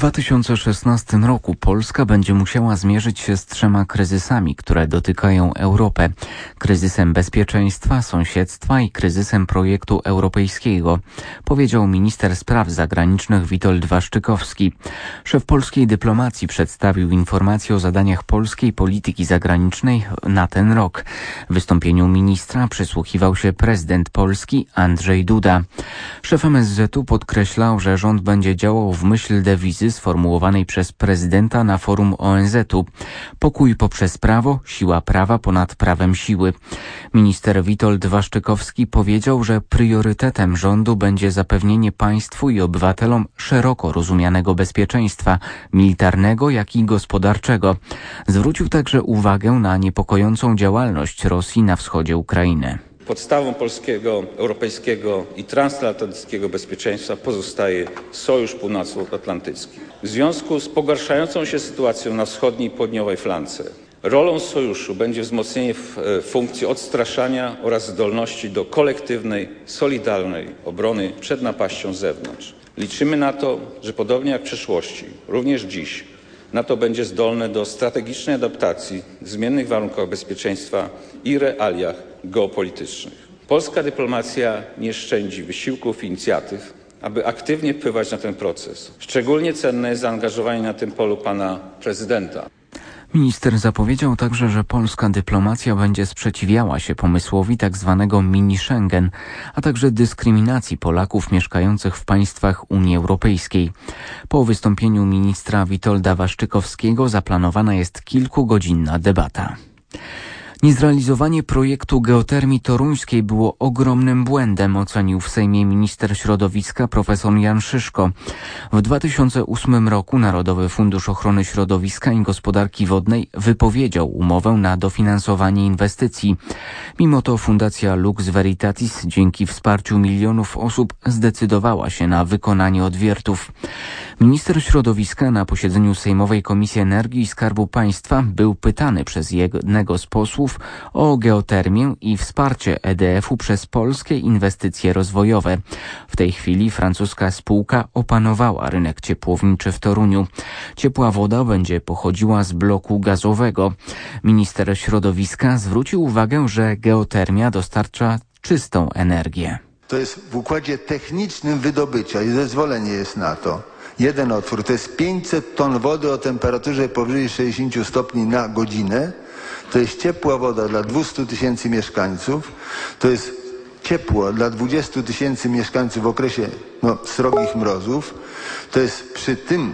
2016 roku Polska będzie musiała zmierzyć się z 3 kryzysami, które dotykają Europę. Kryzysem bezpieczeństwa, sąsiedztwa i kryzysem projektu europejskiego, powiedział minister spraw zagranicznych Witold Waszczykowski. Szef polskiej dyplomacji przedstawił informację o zadaniach polskiej polityki zagranicznej na ten rok. Wystąpieniu ministra przysłuchiwał się prezydent Polski Andrzej Duda. Szef MSZ-u podkreślał, że rząd będzie działał w myśl dewizy sformułowanej przez prezydenta na forum ONZ-u. Pokój poprzez prawo, siła prawa ponad prawem siły. Minister Witold Waszczykowski powiedział, że priorytetem rządu będzie zapewnienie państwu i obywatelom szeroko rozumianego bezpieczeństwa, militarnego jak i gospodarczego. Zwrócił także uwagę na niepokojącą działalność Rosji na wschodzie Ukrainy. Podstawą polskiego, europejskiego i transatlantyckiego bezpieczeństwa pozostaje Sojusz Północnoatlantycki. W związku z pogarszającą się sytuacją na wschodniej i południowej flance rolą Sojuszu będzie wzmocnienie funkcji odstraszania oraz zdolności do kolektywnej, solidarnej obrony przed napaścią z zewnątrz. Liczymy na to, że podobnie jak w przeszłości, również dziś NATO będzie zdolne do strategicznej adaptacji w zmiennych warunkach bezpieczeństwa i realiach geopolitycznych. Polska dyplomacja nie szczędzi wysiłków i inicjatyw, aby aktywnie wpływać na ten proces. Szczególnie cenne jest zaangażowanie na tym polu pana prezydenta. Minister zapowiedział także, że polska dyplomacja będzie sprzeciwiała się pomysłowi tzw. mini-Schengen, a także dyskryminacji Polaków mieszkających w państwach Unii Europejskiej. Po wystąpieniu ministra Witolda Waszczykowskiego zaplanowana jest kilkugodzinna debata. Niezrealizowanie projektu geotermii toruńskiej było ogromnym błędem, ocenił w Sejmie minister środowiska profesor Jan Szyszko. W 2008 roku Narodowy Fundusz Ochrony Środowiska i Gospodarki Wodnej wypowiedział umowę na dofinansowanie inwestycji. Mimo to Fundacja Lux Veritatis dzięki wsparciu milionów osób zdecydowała się na wykonanie odwiertów. Minister środowiska na posiedzeniu Sejmowej Komisji Energii i Skarbu Państwa był pytany przez jednego z posłów o geotermię i wsparcie EDF-u przez polskie inwestycje rozwojowe. W tej chwili francuska spółka opanowała rynek ciepłowniczy w Toruniu. Ciepła woda będzie pochodziła z bloku gazowego. Minister środowiska zwrócił uwagę, że geotermia dostarcza czystą energię. To jest w układzie technicznym wydobycia i zezwolenie jest na to. Jeden otwór to jest 500 ton wody o temperaturze powyżej 60 stopni na godzinę. To jest ciepła woda dla 200 000 mieszkańców. To jest ciepło dla 20 000 mieszkańców w okresie srogich mrozów. To jest przy tym,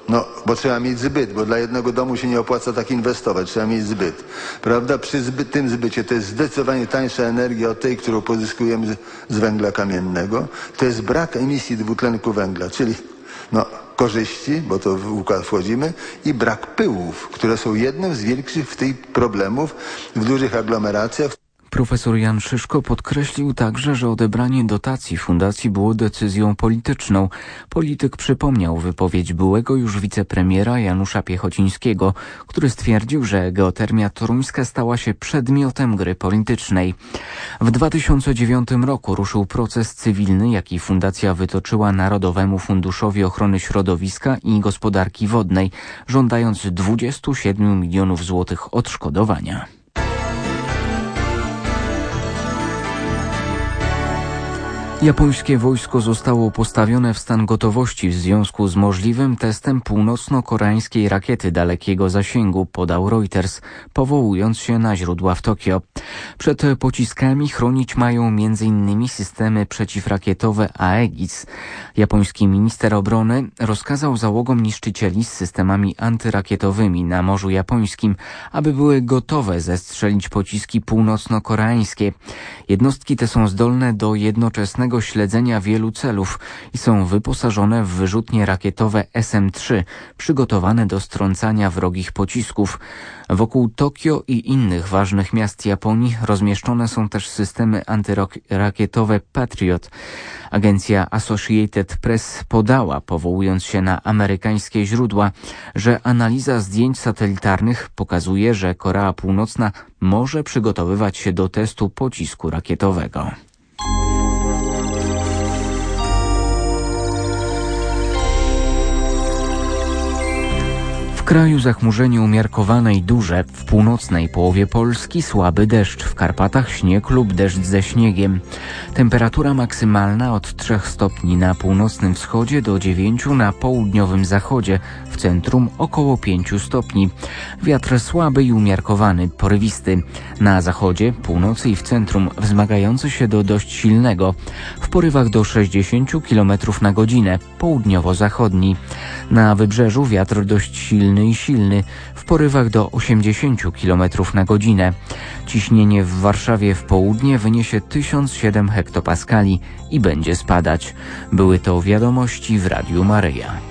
bo trzeba mieć zbyt, bo dla jednego domu się nie opłaca tak inwestować, trzeba mieć zbyt. Prawda? Przy tym zbycie to jest zdecydowanie tańsza energia od tej, którą pozyskujemy z węgla kamiennego. To jest brak emisji dwutlenku węgla, czyli korzyści, bo to w układ wchodzimy, i brak pyłów, które są jednym z większych w tej problemów w dużych aglomeracjach. Profesor Jan Szyszko podkreślił także, że odebranie dotacji fundacji było decyzją polityczną. Polityk przypomniał wypowiedź byłego już wicepremiera Janusza Piechocińskiego, który stwierdził, że geotermia toruńska stała się przedmiotem gry politycznej. W 2009 roku ruszył proces cywilny, jaki fundacja wytoczyła Narodowemu Funduszowi Ochrony Środowiska i Gospodarki Wodnej, żądając 27 milionów złotych odszkodowania. Japońskie wojsko zostało postawione w stan gotowości w związku z możliwym testem północno-koreańskiej rakiety dalekiego zasięgu, podał Reuters, powołując się na źródła w Tokio. Przed pociskami chronić mają m.in. systemy przeciwrakietowe Aegis. Japoński minister obrony rozkazał załogom niszczycieli z systemami antyrakietowymi na Morzu Japońskim, aby były gotowe zestrzelić pociski północno-koreańskie. Jednostki te są zdolne do jednoczesnego śledzenia wielu celów i są wyposażone w wyrzutnie rakietowe SM-3, przygotowane do strącania wrogich pocisków. Wokół Tokio i innych ważnych miast Japonii rozmieszczone są też systemy antyrakietowe Patriot. Agencja Associated Press podała, powołując się na amerykańskie źródła, że analiza zdjęć satelitarnych pokazuje, że Korea Północna może przygotowywać się do testu pocisku rakietowego. kraju zachmurzenie umiarkowane i duże, w północnej połowie Polski słaby deszcz, w Karpatach śnieg lub deszcz ze śniegiem. Temperatura maksymalna od 3 stopni na północnym wschodzie do 9 na południowym zachodzie, w centrum około 5 stopni. Wiatr słaby i umiarkowany, porywisty. Na zachodzie, północy i w centrum wzmagający się do dość silnego, w porywach do 60 km na godzinę, południowo-zachodni. Na wybrzeżu wiatr dość silny i silny, w porywach do 80 km na godzinę. Ciśnienie w Warszawie w południe wyniesie 1007 hektopaskali i będzie spadać. Były to wiadomości w Radiu Maryja.